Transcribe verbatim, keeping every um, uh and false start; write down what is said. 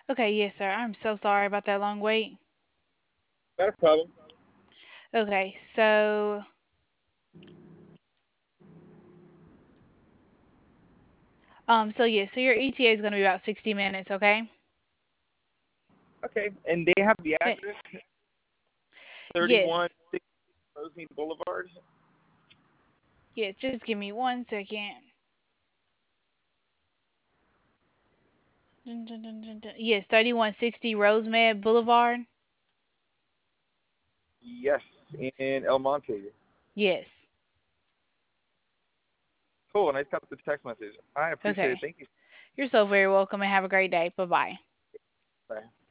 Okay, yes, sir. I'm so sorry about that long wait. Not a problem. Okay, so um, so yeah, so your E T A is gonna be about sixty minutes. Okay. Okay, and they have the Okay. address thirty-one Yes. sixty Rosemead Boulevard. Yes. Just give me one second. Dun, dun, dun, dun, dun. Yes, thirty-one sixty Rosemead Boulevard. Yes, in El Monte. Yes. Cool, and I got the text message. I appreciate it. Okay. Thank you. You're so very welcome and have a great day. Bye bye. Bye.